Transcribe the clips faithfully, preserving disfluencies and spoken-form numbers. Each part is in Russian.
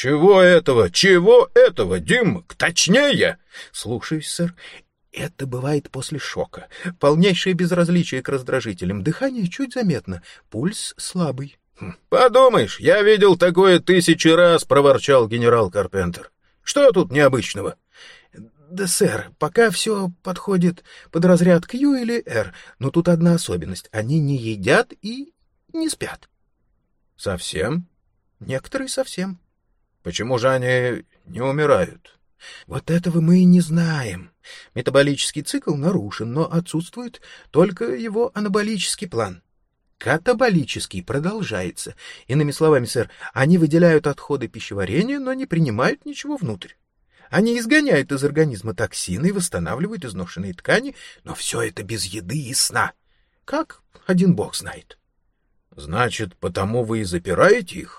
Чего этого? Чего этого, Диммак? Точнее! Слушаюсь, сэр. Это бывает после шока. Полнейшее безразличие к раздражителям. Дыхание чуть заметно. Пульс слабый. «Подумаешь, я видел такое тысячи раз», — проворчал генерал Карпентер. «Что тут необычного?» «Да, сэр, пока все подходит под разряд Q или R, но тут одна особенность. Они не едят и не спят». «Совсем?» «Некоторые совсем». «Почему же они не умирают?» «Вот этого мы и не знаем. Метаболический цикл нарушен, но отсутствует только его анаболический план. Катаболический продолжается. Иными словами, сэр, они выделяют отходы пищеварения, но не принимают ничего внутрь. Они изгоняют из организма токсины и восстанавливают изношенные ткани, но все это без еды и сна. Как? Один бог знает». «Значит, потому вы и запираете их?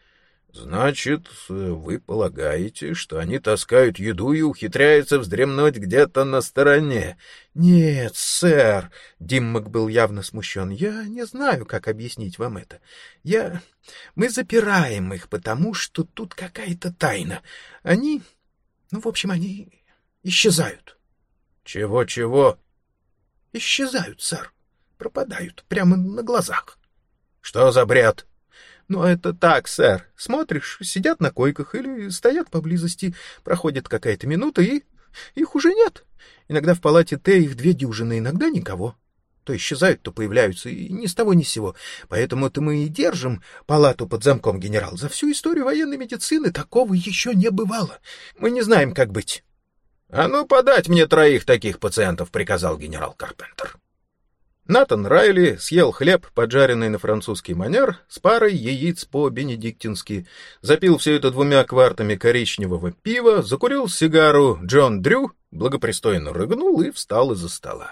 Значит, вы полагаете, что они таскают еду и ухитряются вздремнуть где-то на стороне?» «Нет, сэр», — Диммак был явно смущен, — «я не знаю, как объяснить вам это. Я... Мы запираем их, потому что тут какая-то тайна. Они... Ну, в общем, они исчезают». «Чего-чего?» «Исчезают, сэр. Пропадают прямо на глазах». «Что за бред?» «Ну, это так, сэр. Смотришь, сидят на койках или стоят поблизости, проходит какая-то минута, и их уже нет. Иногда в палате Т их две дюжины, иногда никого. То исчезают, то появляются, и ни с того ни с сего. Поэтому-то мы и держим палату под замком, генерал. За всю историю военной медицины такого еще не бывало. Мы не знаем, как быть». «А ну, подать мне троих таких пациентов», — приказал генерал Карпентер. Натан Райли съел хлеб, поджаренный на французский манер, с парой яиц по-бенедиктински, запил все это двумя квартами коричневого пива, закурил сигару Джон Дрю, благопристойно рыгнул и встал из-за стола.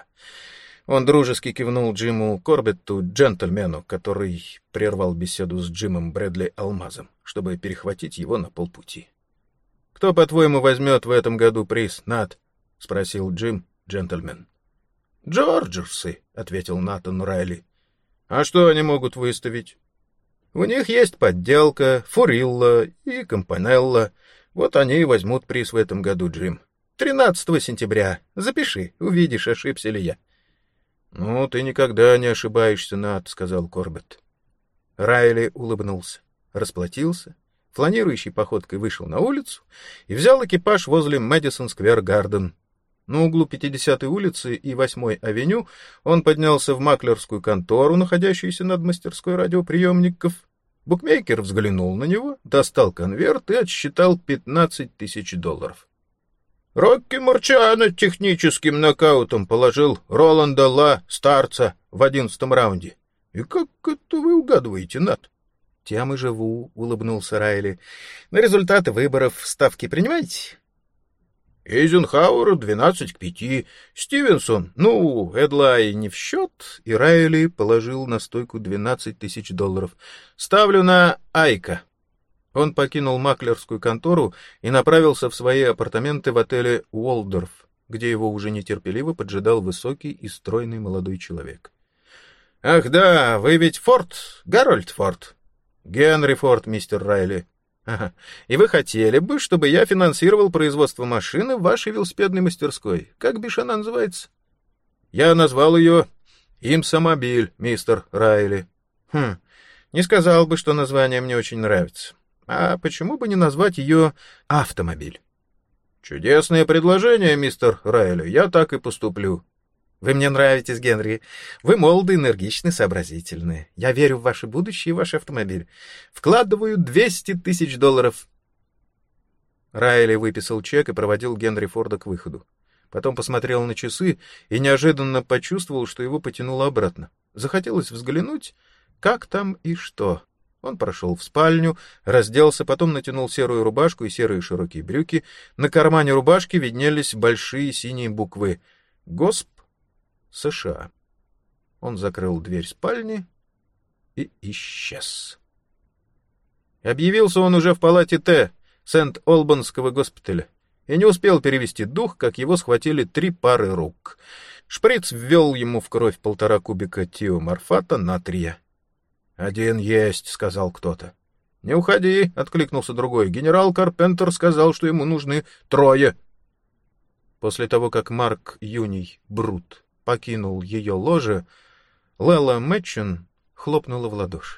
Он дружески кивнул Джиму Корбетту, джентльмену, который прервал беседу с Джимом Брэдли Алмазом, чтобы перехватить его на полпути. «Кто, по-твоему, возьмет в этом году приз, Нат?» — спросил Джим, джентльмен. «Джорджерсы», — ответил Натан Райли. «А что они могут выставить?» «У них есть подделка, Фурилла и Компанелла. Вот они и возьмут приз в этом году, Джим. тринадцатого сентября. Запиши, увидишь, ошибся ли я». «Ну, ты никогда не ошибаешься, Нат», — сказал Корбетт. Райли улыбнулся, расплатился, фланирующей походкой вышел на улицу и взял экипаж возле Мэдисон-сквер-гарден. На углу пятидесятой улицы и восьмой авеню он поднялся в маклерскую контору, находящуюся над мастерской радиоприемников. Букмекер взглянул на него, достал конверт и отсчитал пятнадцать тысяч долларов. «Рокки Марчиано техническим нокаутом положил Роланда Ла Старца в одиннадцатом раунде. И как это вы угадываете, Нат?» «Тем и живу», — улыбнулся Райли. «На результаты выборов ставки принимаете?» Эйзенхауэр двенадцать к пяти, Стивенсон, ну, Эдлай не в счет, и Райли положил на стойку двенадцать тысяч долларов. «Ставлю на Айка». Он покинул маклерскую контору и направился в свои апартаменты в отеле «Уолдорф», где его уже нетерпеливо поджидал высокий и стройный молодой человек. «Ах да, вы ведь Форд, Гарольд Форд?» «Генри Форд, мистер Райли». «Ага. И вы хотели бы, чтобы я финансировал производство машины в вашей велосипедной мастерской? Как бишь она называется?» «Я назвал ее «Имсомобиль», мистер Райли». «Хм, не сказал бы, что название мне очень нравится. А почему бы не назвать ее «Автомобиль»?» «Чудесное предложение, мистер Райли, я так и поступлю». «Вы мне нравитесь, Генри. Вы молоды, энергичны, сообразительны. Я верю в ваше будущее и ваш автомобиль. Вкладываю двести тысяч долларов». Райли выписал чек и проводил Генри Форда к выходу. Потом посмотрел на часы и неожиданно почувствовал, что его потянуло обратно. Захотелось взглянуть, как там и что. Он прошел в спальню, разделся, потом натянул серую рубашку и серые широкие брюки. На кармане рубашки виднелись большие синие буквы «Госп. США». Он закрыл дверь спальни и исчез. Объявился он уже в палате Т Сент-Олбанского госпиталя и не успел перевести дух, как его схватили три пары рук. Шприц ввел ему в кровь полтора кубика тиоморфата натрия. «Один есть», — сказал кто-то. «Не уходи», — откликнулся другой. «Генерал Карпентер сказал, что ему нужны трое». После того, как Марк Юний Брут покинул ее ложе, Лела Мэтчен хлопнула в ладоши.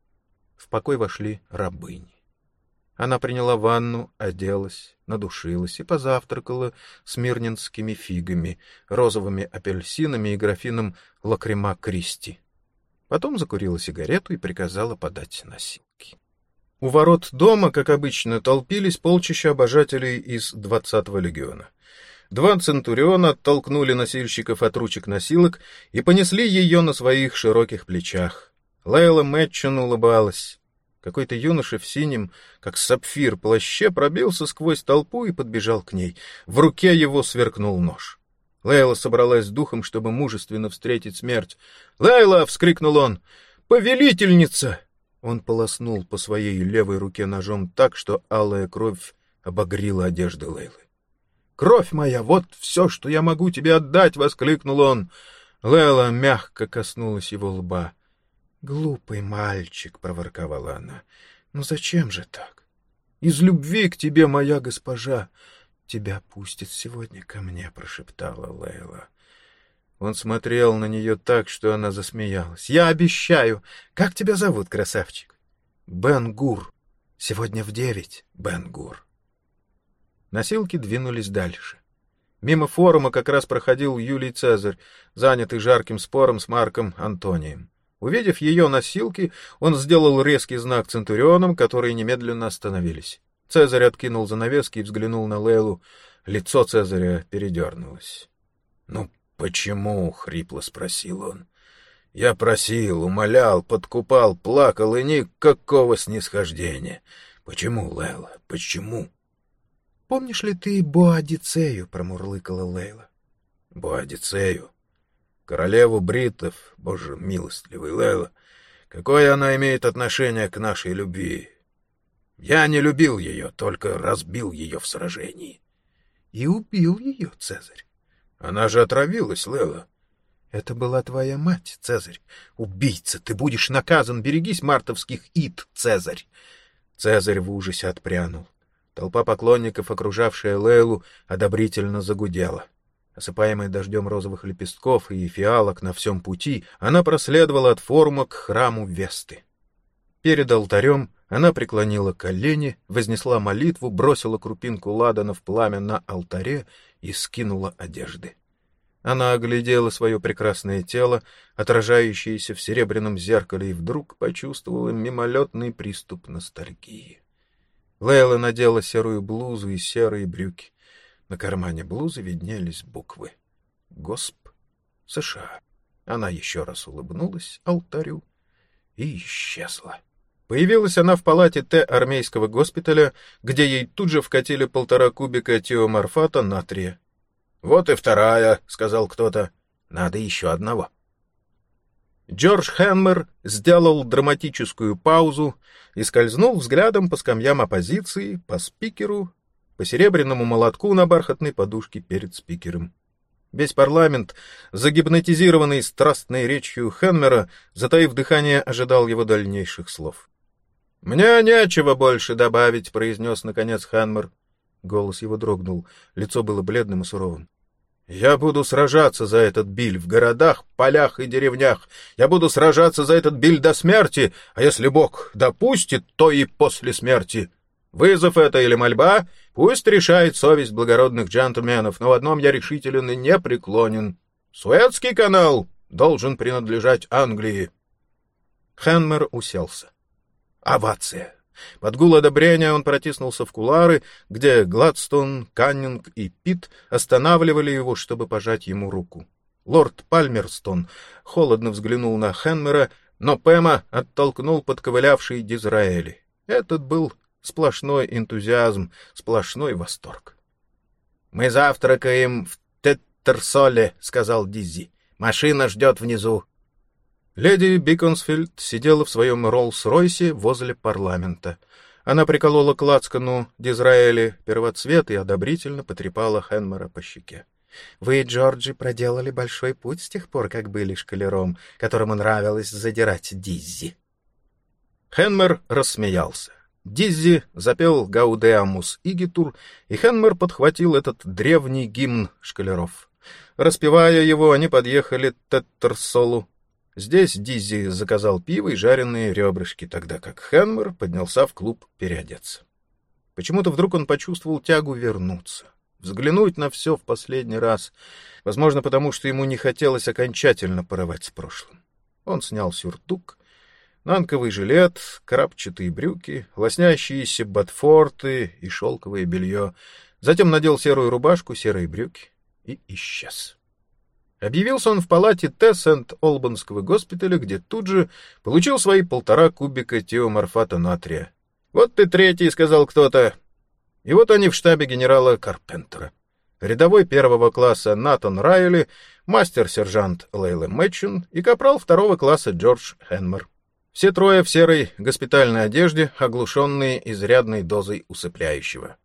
В покой вошли рабыни. Она приняла ванну, оделась, надушилась и позавтракала смирненскими фигами, розовыми апельсинами и графином лакрима Кристи. Потом закурила сигарету и приказала подать носилки. У ворот дома, как обычно, толпились полчища обожателей из двадцатого легиона. Два центуриона оттолкнули носильщиков от ручек носилок и понесли ее на своих широких плечах. Лейла Мэтчен улыбалась. Какой-то юноша в синем, как сапфир, плаще пробился сквозь толпу и подбежал к ней. В руке его сверкнул нож. Лейла собралась с духом, чтобы мужественно встретить смерть. «Лейла!» — вскрикнул он. «Повелительница!» Он полоснул по своей левой руке ножом так, что алая кровь обогрила одежды Лейлы. «Кровь моя, вот все, что я могу тебе отдать!» — воскликнул он. Лейла мягко коснулась его лба. «Глупый мальчик!» — проворковала она. «Ну зачем же так? Из любви к тебе, моя госпожа, тебя пустят сегодня ко мне», — прошептала Лейла. Он смотрел на нее так, что она засмеялась. «Я обещаю. Как тебя зовут, красавчик?» «Бен-Гур. Сегодня в девять, Бен-Гур». Носилки двинулись дальше. Мимо форума как раз проходил Юлий Цезарь, занятый жарким спором с Марком Антонием. Увидев ее носилки, он сделал резкий знак центурионам, которые немедленно остановились. Цезарь откинул занавески и взглянул на Лейлу. Лицо Цезаря передернулось. — Ну, почему? — хрипло спросил он. — Я просил, умолял, подкупал, плакал, и никакого снисхождения. Почему, Лейла, почему? — Помнишь ли ты Боадицею? — промурлыкала Лейла. — Боадицею? Королеву бриттов, боже милостливый, Лейла, какое она имеет отношение к нашей любви? Я не любил ее, только разбил ее в сражении. И убил ее, Цезарь. Она же отравилась, Лейла. Это была твоя мать, Цезарь. Убийца, ты будешь наказан, берегись мартовских ид, Цезарь. Цезарь в ужасе отпрянул. Толпа поклонников, окружавшая Лейлу, одобрительно загудела. Осыпаемая дождем розовых лепестков и фиалок на всем пути, она проследовала от форума к храму Весты. Перед алтарем она преклонила колени, вознесла молитву, бросила крупинку ладана в пламя на алтаре и скинула одежды. Она оглядела свое прекрасное тело, отражающееся в серебряном зеркале, и вдруг почувствовала мимолетный приступ ностальгии. Лейла надела серую блузу и серые брюки. На кармане блузы виднелись буквы «Госп. США». Она еще раз улыбнулась алтарю и исчезла. Появилась она в палате Т армейского госпиталя, где ей тут же вкатили полтора кубика тиоморфата натрия. «Вот и вторая», — сказал кто-то. «Надо еще одного». Джордж Хенмер сделал драматическую паузу и скользнул взглядом по скамьям оппозиции, по спикеру, по серебряному молотку на бархатной подушке перед спикером. Весь парламент, загипнотизированный страстной речью Хенмера, затаив дыхание, ожидал его дальнейших слов. «Мне нечего больше добавить», — произнес наконец Хенмер. Голос его дрогнул, лицо было бледным и суровым. «Я буду сражаться за этот биль в городах, полях и деревнях. Я буду сражаться за этот биль до смерти, а если Бог допустит, то и после смерти. Вызов это или мольба, пусть решает совесть благородных джентльменов, но в одном я решителен и непреклонен. Суэцкий канал должен принадлежать Англии». Хенмер уселся. Овация. Под гул одобрения он протиснулся в кулуары, где Гладстон, Каннинг и Питт останавливали его, чтобы пожать ему руку. Лорд Пальмерстон холодно взглянул на Хенмера, но Пэма оттолкнул подковылявший Дизраэли. Этот был сплошной энтузиазм, сплошной восторг. «Мы завтракаем в Теттерсоле», — сказал Диззи. «Машина ждет внизу». Леди Биконсфилд сидела в своем Роллс-Ройсе возле парламента. Она приколола к лацкану Дизраэли первоцвет и одобрительно потрепала Хенмера по щеке. — Вы, Джорджи, проделали большой путь с тех пор, как были школяром, которому нравилось задирать Диззи. Хенмер рассмеялся. Диззи запел «Гаудеамус игитур», и Хенмер подхватил этот древний гимн школяров. Распевая его, они подъехали к Теттерсолу. Здесь Диззи заказал пиво и жареные ребрышки, тогда как Хенмер поднялся в клуб переодеться. Почему-то вдруг он почувствовал тягу вернуться, взглянуть на все в последний раз, возможно, потому что ему не хотелось окончательно порывать с прошлым. Он снял сюртук, нанковый жилет, крапчатые брюки, лоснящиеся ботфорты и шелковое белье, затем надел серую рубашку, серые брюки и исчез. Объявился он в палате Т. Сент-Олбанского госпиталя, где тут же получил свои полтора кубика тиоморфата натрия. «Вот ты третий», — сказал кто-то. И вот они в штабе генерала Карпентера. Рядовой первого класса Натан Райли, мастер-сержант Лейла Мэтчин и капрал второго класса Джордж Хенмер. Все трое в серой госпитальной одежде, оглушенные изрядной дозой усыпляющего.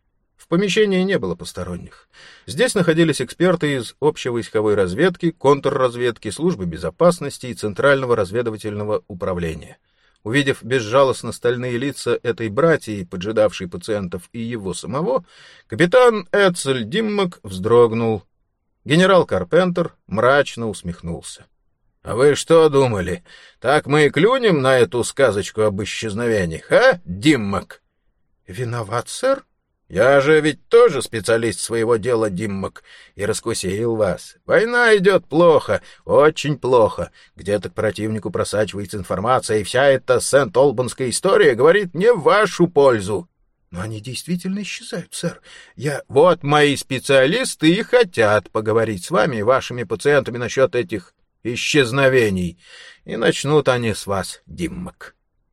В помещении не было посторонних. Здесь находились эксперты из общевойсковой разведки, контрразведки, службы безопасности и Центрального разведывательного управления. Увидев безжалостно стальные лица этой братьи, поджидавшей пациентов и его самого, капитан Эцель Диммак вздрогнул. Генерал Карпентер мрачно усмехнулся. — А вы что думали, так мы и клюнем на эту сказочку об исчезновениях, а, Диммак? — Виноват, сэр. Я же ведь тоже специалист своего дела, Диммак, и раскусил вас. Война идет плохо, очень плохо. Где-то к противнику просачивается информация, и вся эта Сент-Олбанская история говорит не в вашу пользу. Но они действительно исчезают, сэр. Я... Вот мои специалисты и хотят поговорить с вами и вашими пациентами насчет этих исчезновений. И начнут они с вас, Диммак.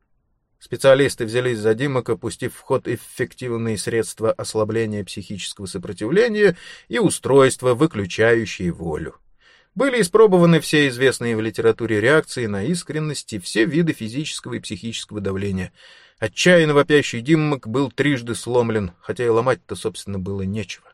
Специалисты взялись за Диммака, пустив в ход эффективные средства ослабления психического сопротивления и устройства, выключающие волю. Были испробованы все известные в литературе реакции на искренность и все виды физического и психического давления. Отчаянно вопящий Диммак был трижды сломлен, хотя и ломать-то, собственно, было нечего.